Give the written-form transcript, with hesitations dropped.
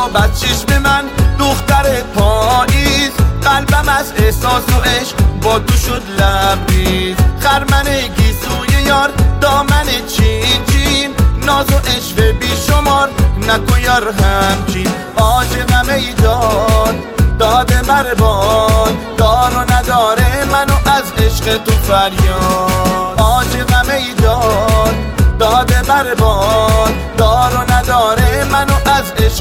خواب از چشم من دختر پاییز، قلبم از احساس و عشق با تو شد لبریز. خرمن گیسوی یار دامن چین چین، ناز و عشق بی شمار نکو یار همچین. عاشقم ای داد داده برباد، دار و نداره منو از عشق تو فریاد. عاشقم ای داد داده برباد، دار و نداره منو از عشق